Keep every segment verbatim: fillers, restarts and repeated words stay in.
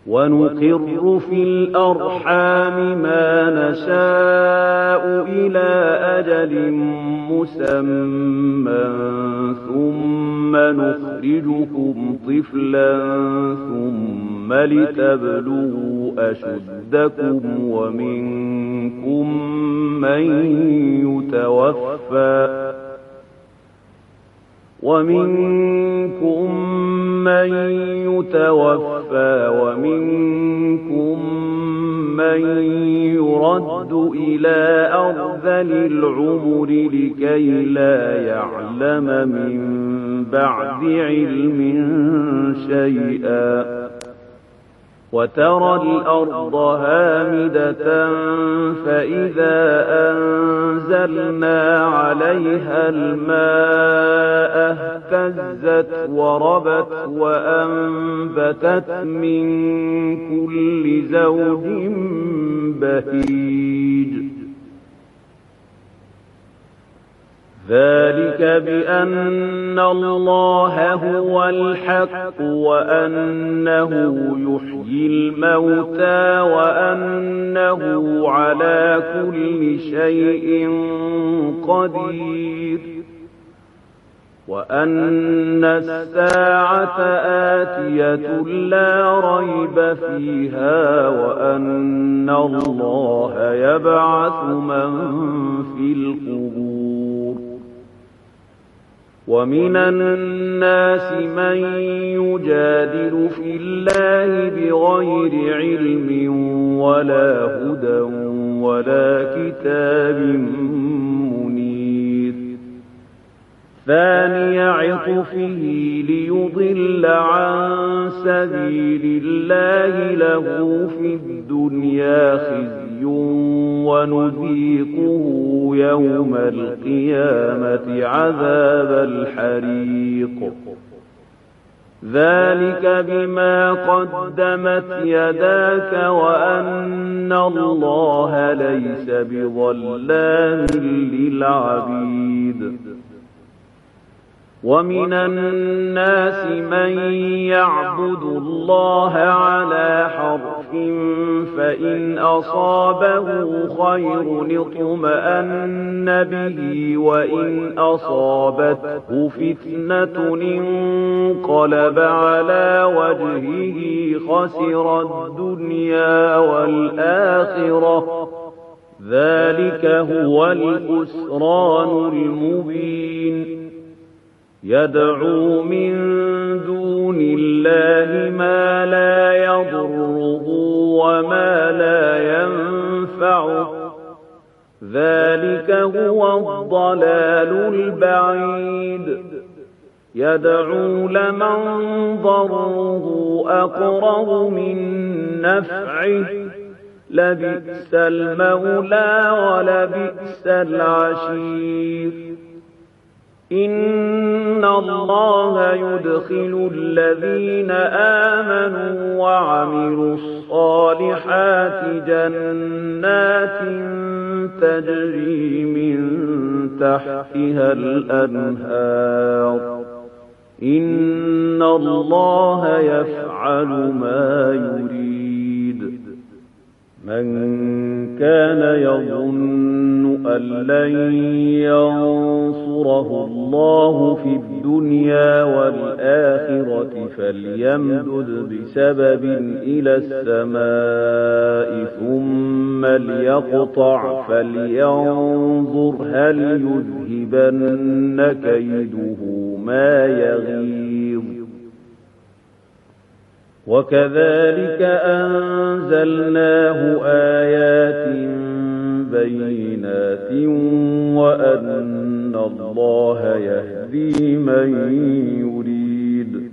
ونقر في الأرحام ما نشاء إلى أجل مسمى ثم نخرجكم طفلا ثم لتبلغوا أشدكم ومنكم من يتوفى ومنكم من يتوفى ومنكم من يرد إلى أرذل العمر لكي لا يعلم من بعد علم شيئا وترى الأرض هامدة فإذا أنزلنا عليها الماء اهتزت وربت وأنبتت من كل زوج بهيج ذلك بأن الله هو الحق وأنه يحيي الموتى وأنه على كل شيء قدير وأن الساعة آتية لا ريب فيها وأن الله يبعث من في القبور ومن الناس من يجادل في الله بغير علم ولا هدى ولا كتاب منير ثاني عطفه ليضل عن سبيل الله له في الدنيا خزي ونذيقه يوم القيامة عذاب الحريق ذلك بما قدمت يداك وأن الله ليس بظلام للعبيد ومن الناس من يعبد الله على حرف فإن أصابه خير اطمأن به وإن أصابته فتنة انقلب على وجهه خسر الدنيا والآخرة ذلك هو الخسران المبين يدعو من دون الله ما لا يضره وما لا ينفعه ذلك هو الضلال البعيد يدعو لمن ضره أقرب من نفعه لبئس المولى ولبئس العشير إن الله يدخل الذين آمنوا وعملوا الصالحات جنات تجري من تحتها الأنهار إن الله يفعل ما يريد من كان يظن أن لن ينصره الله في الدنيا والآخرة فليمدد بسبب إلى السماء ثم ليقطع فلينظر هل يذهبن كيده ما يغيظ وكذلك أنزلناه آيات بينات وأن الله يهدي من يريد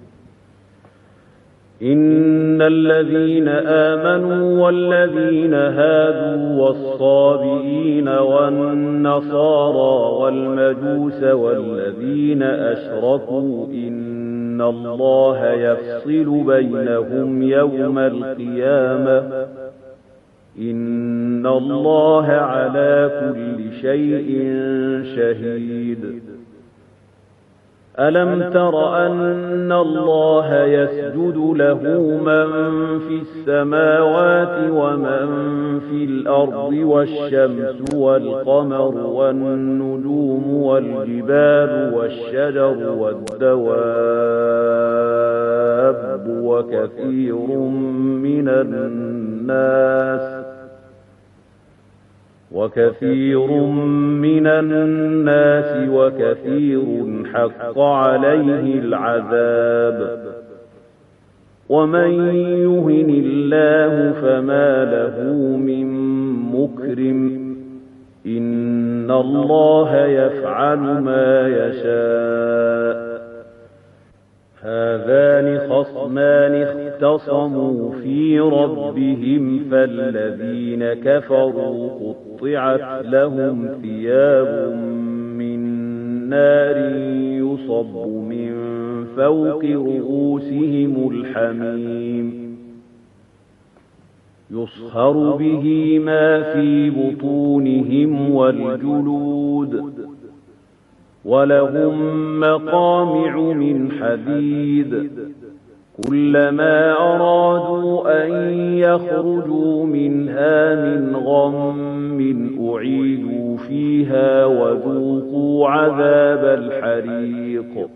إن الذين آمنوا والذين هادوا والصابئين والنصارى والمجوس والذين أشركوا إن الله يفصل بينهم يوم القيامة إن الله على كل شيء شهيد ألم تر أن الله يسجد له من في السماوات ومن في الأرض والشمس والقمر والنجوم والجبال والشجر والدواب وكثير من الناس وكثير من الناس وكثير حق عليه العذاب ومن يهن الله فما له من مكرم إن الله يفعل ما يشاء هذان خصمان اختصموا في ربهم فالذين كفروا قطعت لهم ثياب من نار يصب من فوق رؤوسهم الحميم يصهر به ما في بطونهم والجلود ولهم مقامع من حديد كلما أرادوا أن يخرجوا منها من غم أعيدوا فيها وذوقوا عذاب الحريق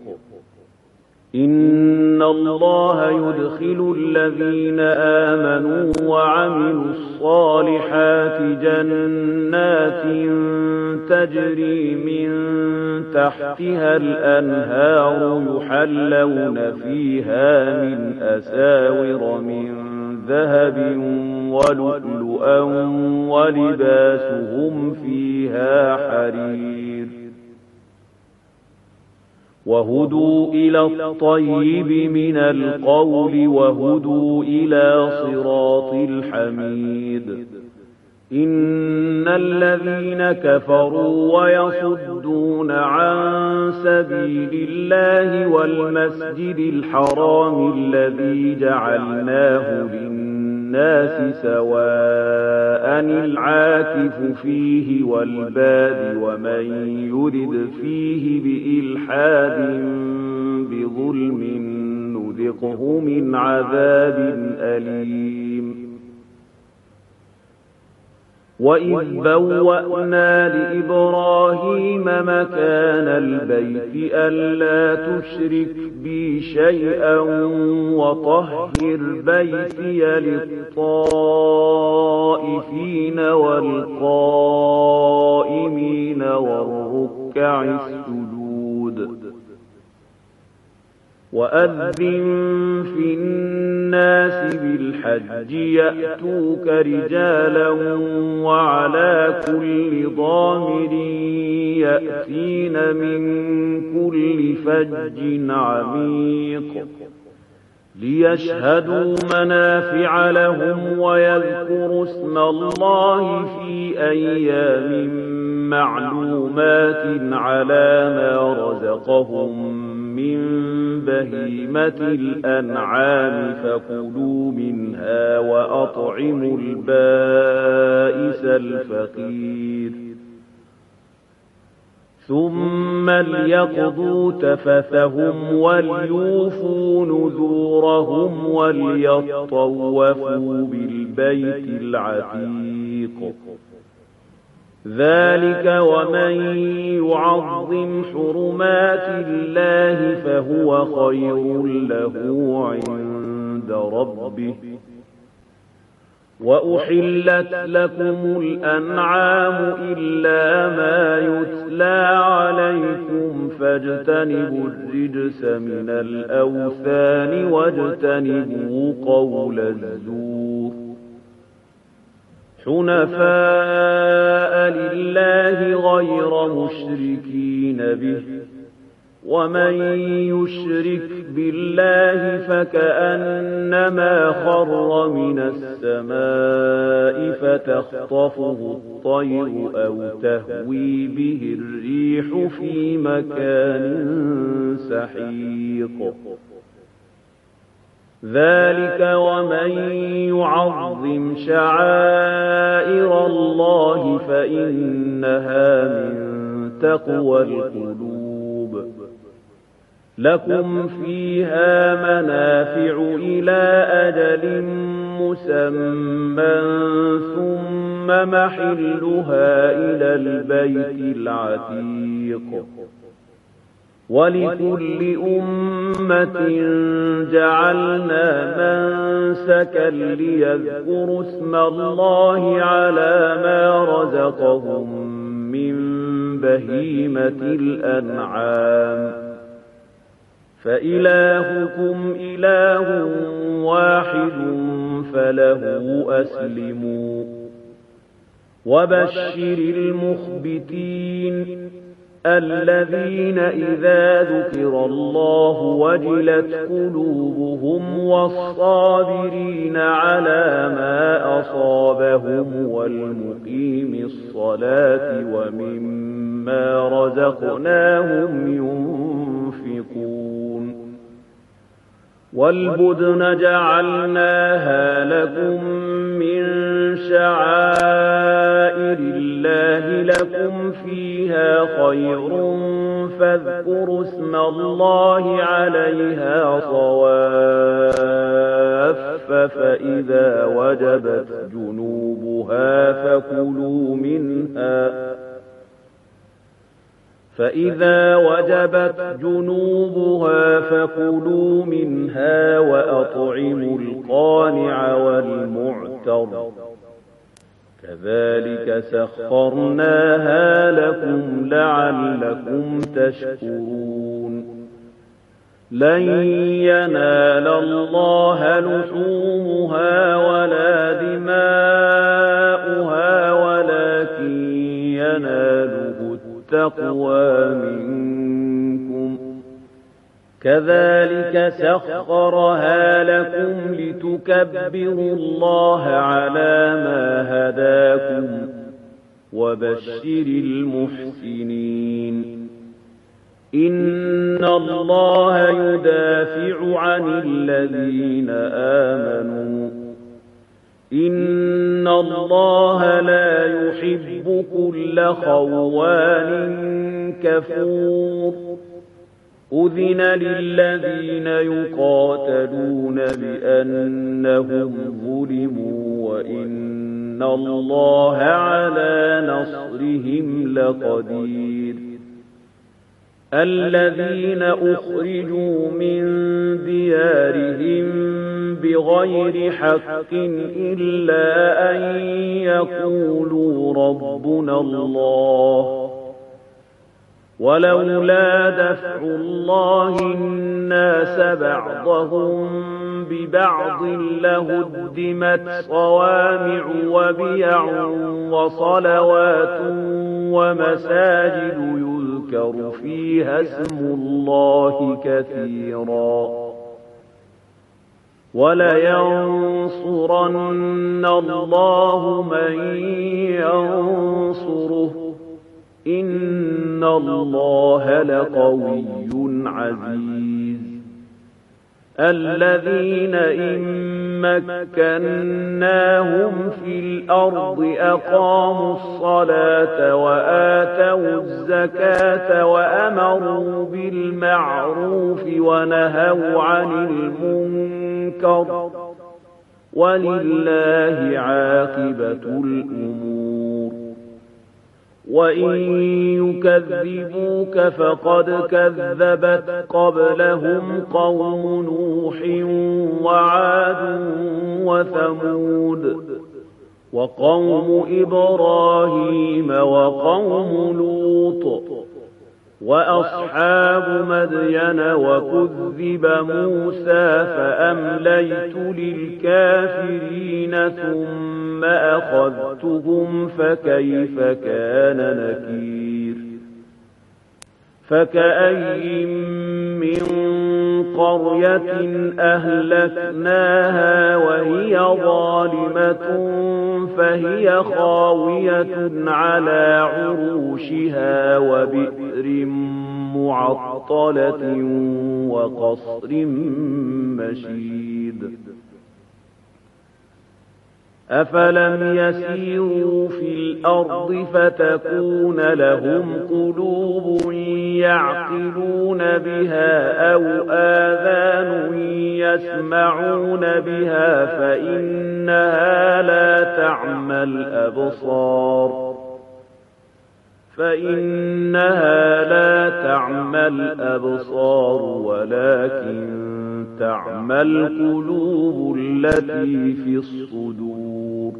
إن الله يدخل الذين آمنوا وعملوا الصالحات جنات تجري من تحتها الأنهار يحلون فيها من أساور من ذهب ولؤلؤا ولباسهم فيها حرير وهدوا إلى الطيب من القول وهدوا إلى صراط الحميد إن الذين كفروا ويصدون عن سبيل الله والمسجد الحرام الذي جعلناه للناس سواء العاكف فيه والباد ومن يرد فيه بإلحاد بظلم نذقه من عذاب أليم وإذ بوأنا لإبراهيم مكان البيت ألا تشرك بي شيئا وطهر بيتي للطائفين والقائمين والركع السجود وأذن في الناس بالحج يأتوك رجالا وعلى كل ضامر يأتين من كل فج عميق ليشهدوا منافع لهم ويذكروا اسم الله في أيام معلومات على ما رزقهم من بهيمة الأنعام فكلوا منها وأطعموا البائس الفقير ثم ليقضوا تفثهم وليوفوا نذورهم وليطوفوا بالبيت العتيق ذلك ومن يعظم حرمات الله فهو خير له عند ربه وأحلت لكم الأنعام إلا ما يتلى عليكم فاجتنبوا الرجس من الأوثان واجتنبوا قول الزور حنفاء لله غير مشركين به ومن يشرك بالله فكأنما خر من السماء فتخطفه الطير أو تهوي به الريح في مكان سحيق ذلك ومن يعظم شعائر الله فإنها من تقوى القلوب لكم فيها منافع إلى أجل مسمى ثم محلها إلى البيت العتيق ولكل أمة جعلنا منسكا ليذكروا اسم الله على ما رزقهم من بهيمة الأنعام فإلهكم إله واحد فله أسلموا وبشر المخبتين الذين إذا ذكر الله وجلت قلوبهم والصابرين على ما أصابهم والمقيم الصلاة ومما رزقناهم ينفقون والبدن جعلناها لكم من شعائر الله لكم فيها خير فاذكروا اسم الله عليها صواف فإذا وجبت جنوبها فكلوا منها فإذا وجبت جنوبها فكلوا منها وأطعموا القانع والمعتر كذلك سخرناها لكم لعلكم تشكرون لن ينال الله لحومها ولا دماؤها ولكن يناله التقوى منكم كذلك سخرها لكم لتكبروا الله على ما هداكم وبشر المحسنين إن الله يدافع عن الذين آمنوا إن الله لا يحب كل خوان كفور أذن للذين يقاتلون بأنهم ظلموا وإن الله على نصرهم لقدير الذين أخرجوا من ديارهم بغير حق إلا أن يقولوا ربنا الله ولولا دفع الله الناس بعضهم ببعض لهدمت صوامع وبيع وصلوات ومساجد يذكر فيها اسم الله كثيرا ولينصرن الله من ينصره إن الله لقوي عزيز الذين إن مكناهم في الأرض أقاموا الصلاة وآتوا الزكاة وأمروا بالمعروف ونهوا عن المنكر ولله عاقبة الأمور وإن يكذبوك فقد كذبت قبلهم قوم نوح وعاد وثمود وقوم إبراهيم وقوم لوط وأصحاب مدين وكذب موسى فأمليت للكافرين ثم أخذتهم فكيف كان نكير فكأي من قرية أهلكناها وهي ظالمة فهي خاوية على عروشها وبئر معطلة وقصر مشيد أفلم يسيروا في الأرض فتكون لهم قلوب يعقلون بها أو آذان يسمعون بها فإنها لا تعمى الأبصار فإنها لا تعمى الأبصار ولكن تعمى القلوب التي في الصدور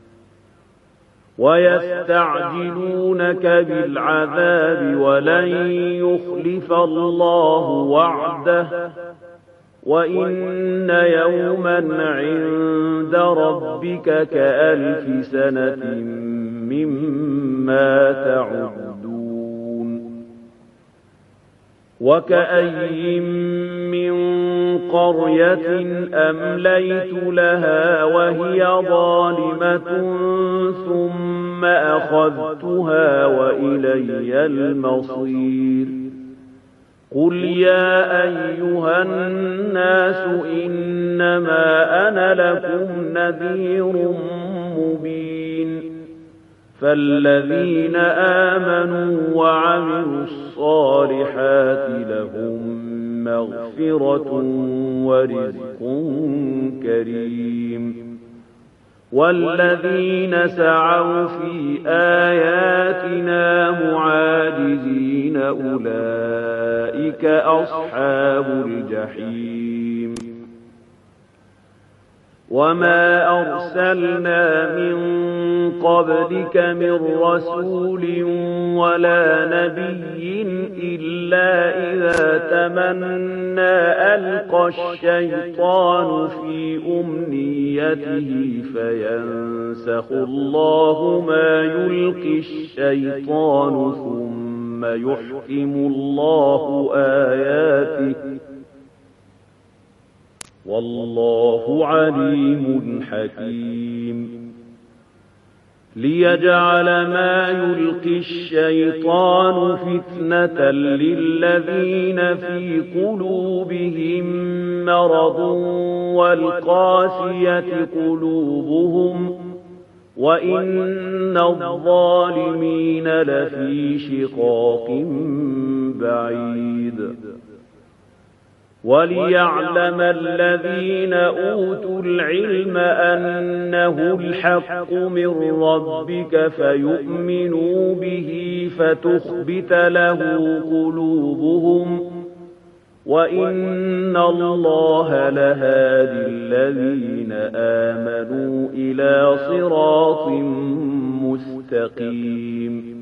ويستعجلونك بالعذاب ولن يخلف الله وعده وإن يوما عند ربك كألف سنة مما تعدون وكأي من قرية أمليت لها وهي ظالمة ثم أخذتها وإلي المصير قل يا أيها الناس إنما أنا لكم نذير مبين فالذين آمنوا وعملوا الصالحات لهم مغفرة ورزق كريم والذين سعوا في آياتنا معاجزين أولئك أصحاب الجحيم وما أرسلنا من قبلك من رسول ولا نبي إلا إذا تمنى ألقى الشيطان في أمنيته فينسخ الله ما يلقي الشيطان ثم يحكم الله آياته والله عليم حكيم ليجعل ما يلقي الشيطان فتنة للذين في قلوبهم مرض والقاسية قلوبهم وإن الظالمين لفي شقاق بعيد وليعلم الذين أوتوا العلم أنه الحق من ربك فيؤمنوا به فتخبت له قلوبهم وإن الله لهادي الذين آمنوا إلى صراط مستقيم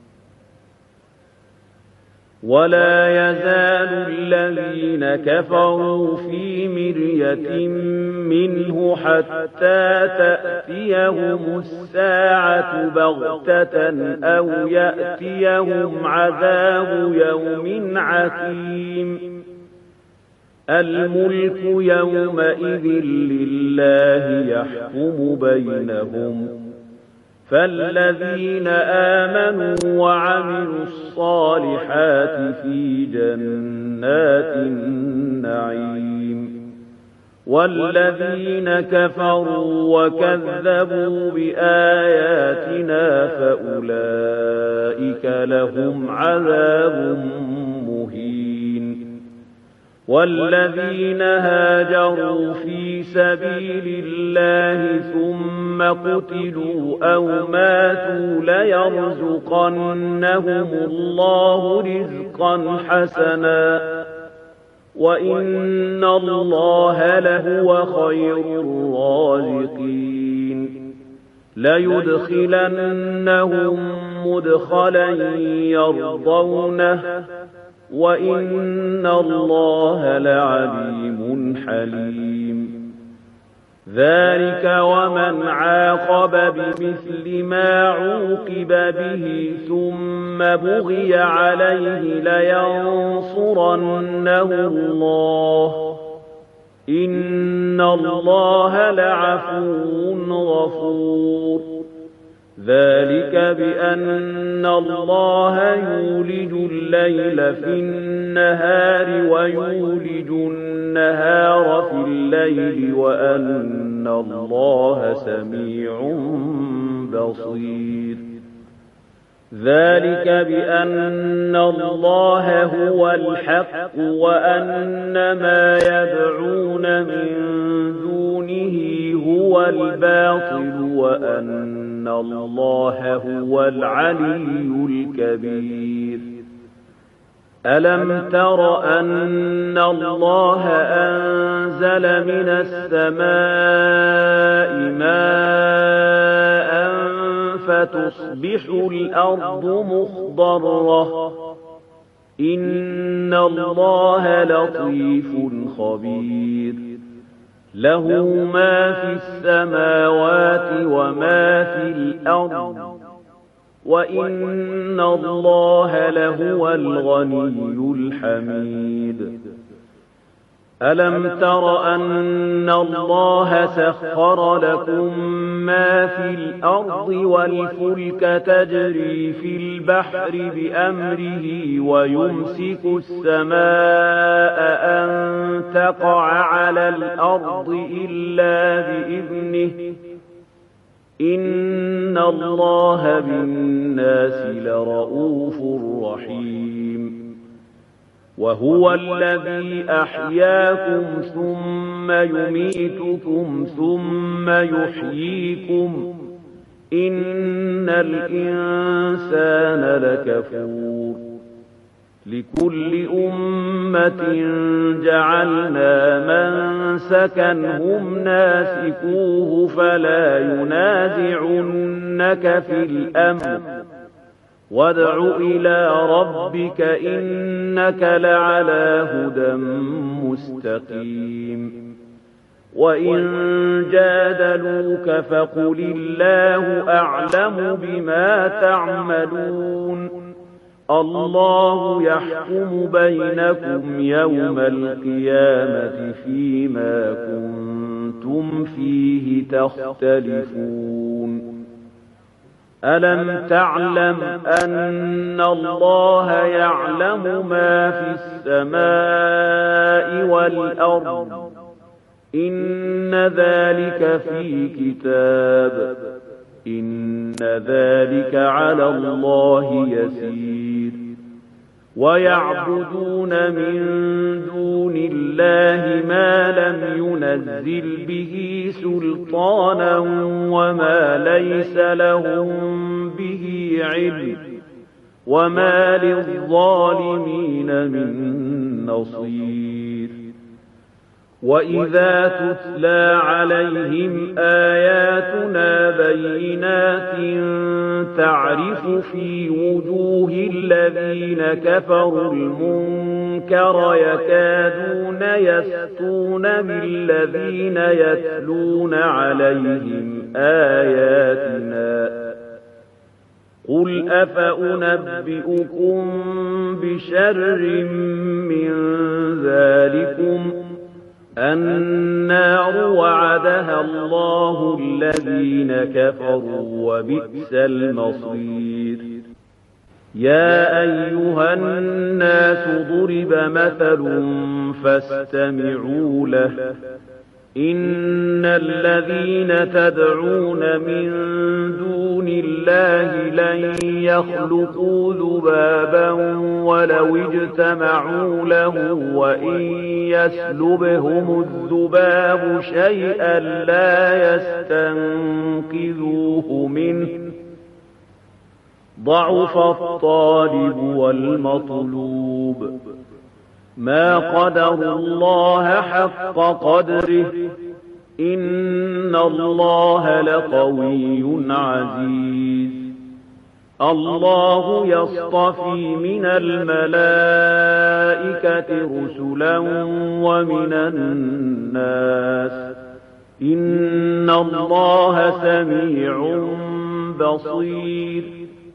ولا يزال الذين كفروا في مرية منه حتى تأتيهم الساعة بغتة أو يأتيهم عذاب يوم عقيم الملك يومئذ لله يحكم بينهم فالذين آمنوا وعملوا الصالحات في جنات النعيم والذين كفروا وكذبوا بآياتنا فأولئك لهم عذاب مهين والذين هاجروا في سبيل الله ثم قتلوا أو ماتوا ليرزقنهم الله رزقا حسنا وإن الله لهو خير الرازقين ليدخلنهم مدخلا يرضونه وإن الله لعليم حليم ذلك ومن عاقب بمثل ما عوقب به ثم بغي عليه لينصرنه الله إن الله لعفو غفور ذلك بأن الله يولج الليل في النهار ويولج النهار في الليل وأن الله سميع بصير ذلك بأن الله هو الحق وأن ما يدعون من دونه هو الباطل وأن الله هو العلي الكبير ألم تر أن الله أنزل من السماء ماء فتصبح الأرض مخضرة إن الله لطيف خبير له ما في السماوات وما في الأرض وإن الله لهو الغني الحميد ألم تر أن الله سخر لكم ما في الأرض والفلك تجري في البحر بأمره ويمسك السماء أن تقع على الأرض إلا بإذنه إن الله بالناس لرءوف رحيم وهو الذي أحياكم ثم يميتكم ثم يحييكم إن الإنسان لكفور لكل أمة جعلنا منسكا هم ناسكوه فلا ينازعنك في الأمر وادع إلى ربك إنك لعلى هدى مستقيم وإن جادلوك فقل الله أعلم بما تعملون الله يحكم بينكم يوم القيامة فيما كنتم فيه تختلفون ألم تعلم أن الله يعلم ما في السماء والأرض إن ذلك في كتاب إن ذلك على الله يسير ويعبدون من دون الله ما لم ينزل به سلطانا وما ليس لهم به علم وما للظالمين من نصير وإذا تتلى عليهم آياتنا بينات تعرف في وجوه الذين كفروا المنكر يكادون يسطون بالذين يتلون عليهم آياتنا قل أفأنبئكم بشر من ذلكم النار وعدها الله الذين كفروا وبئس المصير يا أيها الناس ضرب مثل فاستمعوا له إن الذين تدعون من دون الله لن يخلقوا ذبابا ولو اجتمعوا له وإن يسلبهم الذباب شيئا لا يستنقذوه منه ضعف الطالب والمطلوب ما قدروا الله حق قدره إن الله لقوي عزيز الله يصطفي من الملائكة رسلا ومن الناس إن الله سميع بصير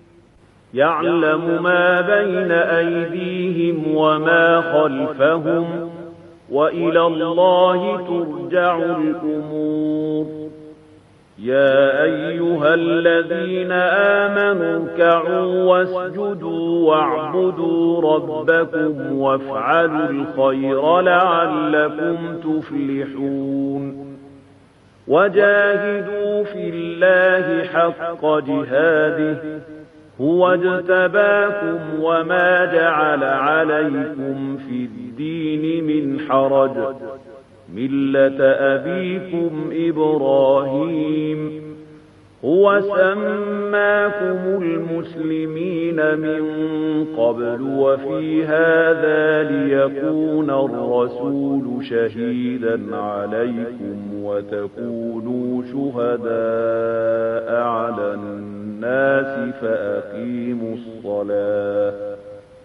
يعلم ما بين أيديهم وما خلفهم وإلى الله ترجع الأمور يا أيها الذين آمنوا اركعوا واسجدوا واعبدوا ربكم وافعلوا الخير لعلكم تفلحون وجاهدوا في الله حق جهاده هو اجتباكم وما جعل عليكم في الدين من حرج ملة أبيكم إبراهيم هو سماكم المسلمين من قبل وفي هذا ليكون الرسول شهيدا عليكم وتكونوا شهداء على الناس فأقيموا الصلاة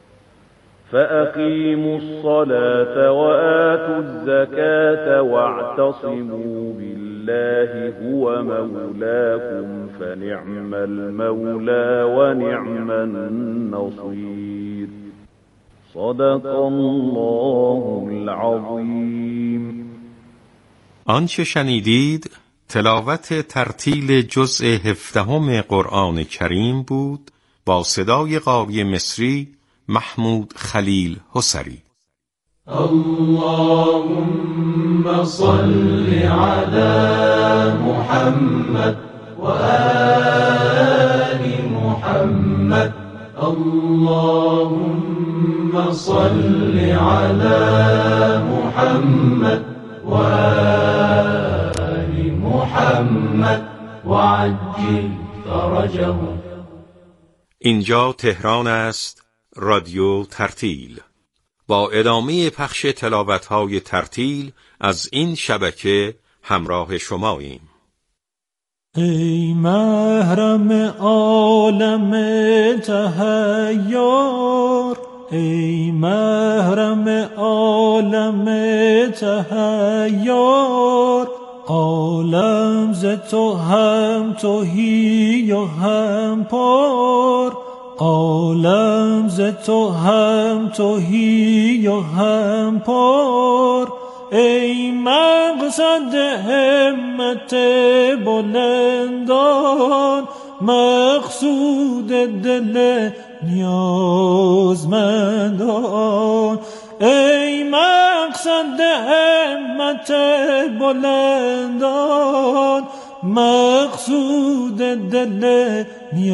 فأقيموا الصلاة وآتوا الزكاة واعتصموا بالله هو مولاكم فنعم المولى ونعم النصير صدق الله العظیم. آنچه شنیدید تلاوت ترتیل جزء هفدهم قرآن کریم بود با صدای قاری مصری محمود خلیل حسری. اللهم صل على محمد و آل محمد. اللهم صل على محمد و آل محمد وعجل فرجه. اینجا تهران است، رادیو ترتیل. با ادامه پخش تلاوت‌های ترتیل از این شبکه همراه شماییم. ای محرم عالم تحیر، ای محرم عالم تحیر، عالم ز تو هم تهی و هم پر، عالم ز تو هم تهی و هم پر. ای مقصد همت بلندان، مقصود دل نیازمندان. ای مقصد همت بلندان، مقصود دل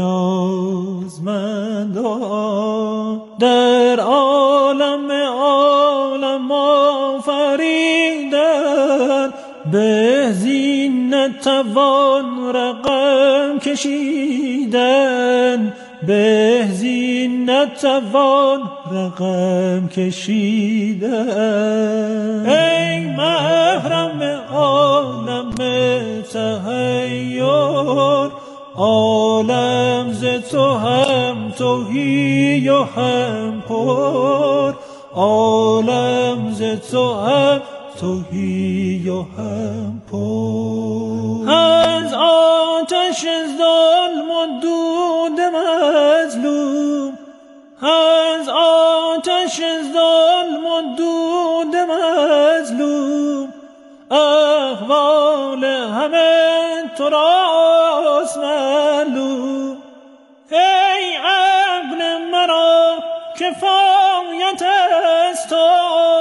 نیازمندان. در عالم عالم آفریدن، به زین نتوان رقم کشیدن، به زین نتوان رقم کشیدن. ای محرم عالم تحیر، عالم ز تو هم تهی و هم پر، عالم ز تو هم تهی و هم پر. از آتش ظلم و دود مظلوم، از آتش ظلم و دود مظلوم، احوال همه تو راست معلوم. ای عقل مرا کفایت است تو،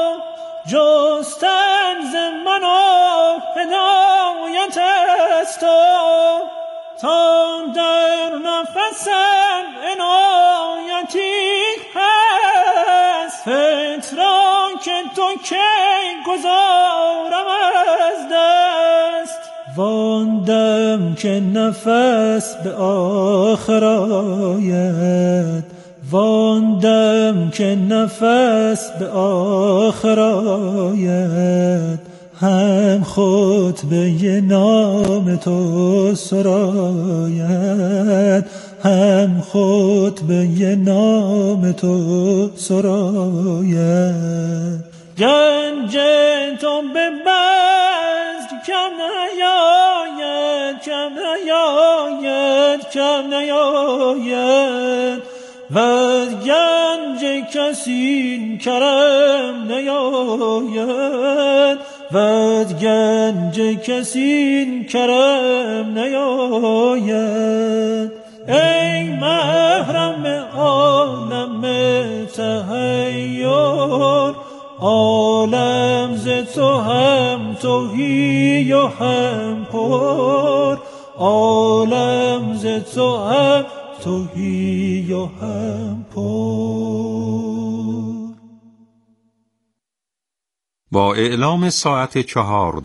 جستن ز من و هدایت است تو. تا در نفسم عنایتی هست، فتراک تو کی گذارم از دست. وان دم که نفس به آخر آید، وان دم که نفس به آخر آید، هم خطبه نام تو سراید، هم خطبه نام تو سراید. گنج تو به بزم کم نیاید، کم نیاید، کم نیاید، و از گنج کسی کرم نیاید، و از گنج کسی کرم نیاید. ای محرم عالم تحیر، عالم ز تو هم تهی و هم پر، عالم ز تو هم توهی و هم پر. با اعلام ساعت چهارده